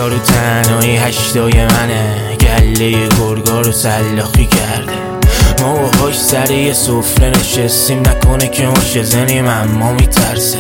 یارو تنهایی هشتای منه، گله گرگا رو سلاخی کرده. ما و هاش سر یه سفره نشستیم، نکنه که مشه زنیم اما میترسه.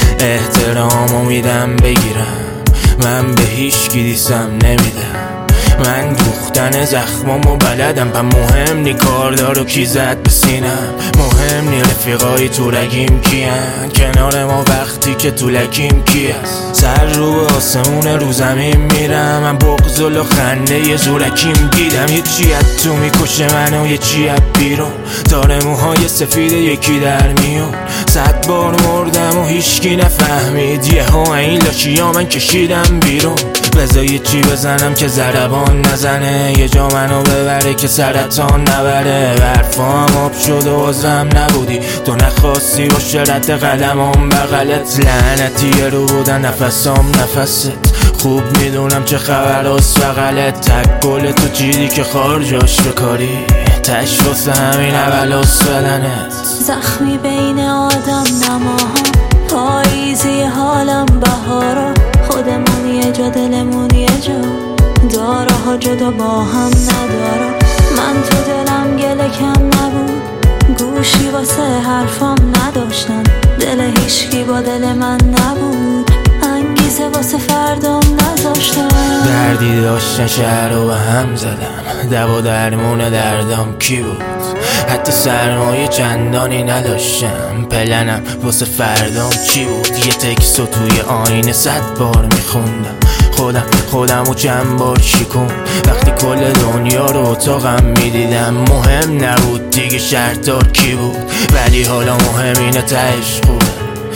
احترامو میدم بگیرم، من به هیچ کی دیسم نمیدم. من دوختن زخمامو بلدم، پس مهم نی کاردار و کی زد به سینم. مهم نی رفیقای تو رگیم کیان، کنار ما وقتی که تو لکیم کی هست. سر رو به آسمون رو زمین میرم، من بغض و خنده یه زورکیم دیدم. یه چی از تو میکشه منو، یه چی از بیرون. داره موهای سفید یکی در میون. 100 بار مردم و هیچکی نفهمید، یه ها این لاشیا من کشیدم بیرون. بذار یه چی بزنم که ضربان نزنه، یه جا منو ببره که سرطان نبره. برفام آب شد و عذرم نبودی، تو نخواستی باشه رد قدمام بغلت. لعنتی رو بودن نفسام نفست، خوب میدونم چه خبر از بغلت. تک گل تو چیدی که خارجاش بکاری، تش واسه همین اولاس بدنت. زخمی بین آدم نماها، پاییزی حالم بهارا. خودمون یه جا دلمون یه جا، داره ها جدا با هم نداره. من تو دلم گله کم نبود، گوشی واسه حرفام نداشتم. دل هیچکی با دل من نبود، انگیزه واسه فردام نذاشتم. دردی داشتن شهر رو به هم زدم، دوا درمون دردام کی بود؟ حتی سرمایه چندانی نداشتم، پلنم واسه فردام چی بود؟ یه تکستو توی آینه 100 بار میخوندم، خودم و چند بار شیکون. وقتی کل دنیا رو اتاقم میدیدم، مهم نبود دیگه شرطار کی بود. ولی حالا مهم اینه تهش خوبه،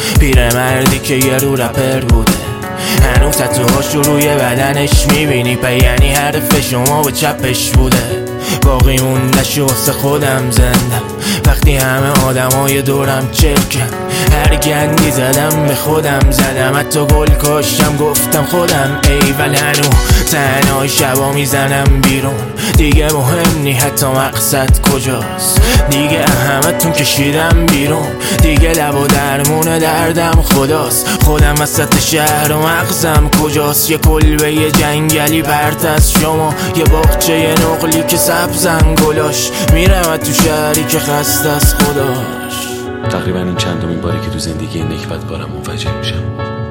پیرمردی که یه رو رپر بوده. هنوز تتوهاش رو روی بدنش میبینی، یعنی حرف شما به چپش بوده. باقی موندش واسه خودم زندم، وقتی همه آدمای دورم چرکن. هر گندی زدم به خودم زدم، حتی گل کاشتم گفتم خودم ایول. هنو تنهای شبا میزنم بیرون، دیگه مهم نی حتی مقصد کجاست. دیگه همتون کشیدم بیرون، دیگه لب و درمون دردم خداست. خودم وسط شهر و مغزم کجاست. یه کلبه یه جنگلی پرت از شما، یه باغچه یه نقلی که سبزن گلاش. میرم تو شهری که خسته از خداش. تقریبا این چندمین باری که تو زندگی نکبت بارم منفجر میشم،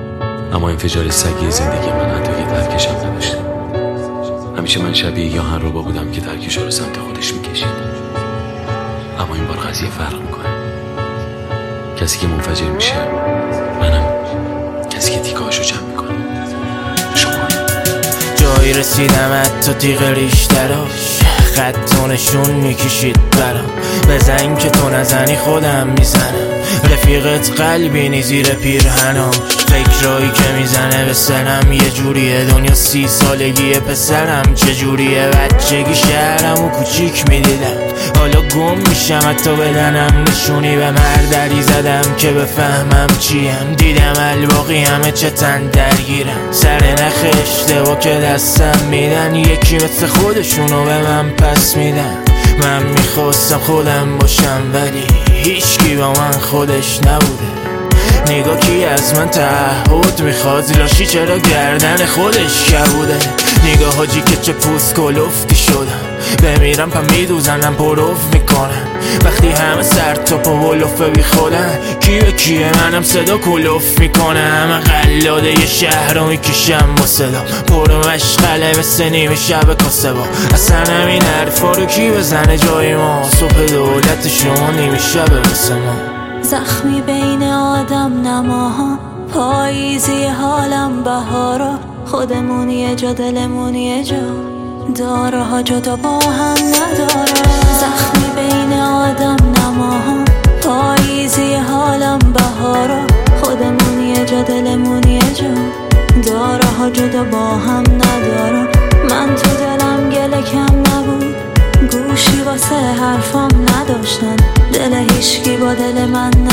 اما انفجار سگی زندگی من حتی یه ترکشم نداشته. همیشه من شبیه یاهن رو بودم که ترکش رو سمت خودش میکشید، اما این بار قضیه فرق میکنه. کسی که منفجر میشه منم، کسی که تیکاشو جمع میکنه شما. جایی رسیدم حتی تیغ ریشتراش، خط نشون میکشید برام. بزن که تو نزنی خودم میزنم، رفیقت قلبی نی زیر پیرهنم. فکرایی که میزنه به سرم یه جوریه، دنیا 30 سالگی پسرم چجوریه. بچگی شهرم و کوچیک میدیدم، حالا گم میشم حتی بدنم نشونی. به مردری زدم که بفهمم چیم، دیدم الباقی همه چتن درگیرم. سر نخ اشتباه که دستم میدن، یکی مثل خودشونو به من پس میدن. من میخواستم خودم باشم ولی هیچکی با من خودش نبوده. نگاه کی از من تعهد میخواد، لاشی چرا گردن خودش کبوده. نگاه حاجی که چه پوست کلفتی شدم، بمیرم پا میدوزنم پروف میکنم. وقتی همه سر تا پا ولفه بی خودن، کی به کیه منم صدا کلوف میکنه. همه قلاده یه شهر رو میکشم با صدا، پرو مشغله مثل نیمه شب کاسه با. اصلا همین حرفا رو کی بزنه جای ما، صبح دولت شما نیمه شب واسه ما. زخمی بین آدم نماها، پاییزی حالم بهارا. خودمون یه جا دلمون یه جا، داره ها جدا با هم نداره. زخمی بین آدم نماها، پاییزی حالم بهارا. خودمون یه جا دلمون یه جا، داره ها جدا با هم نداره. من تو دلم گله کم نبود، گوشی واسه حرفام نداشتن. دل هیچکی با دل من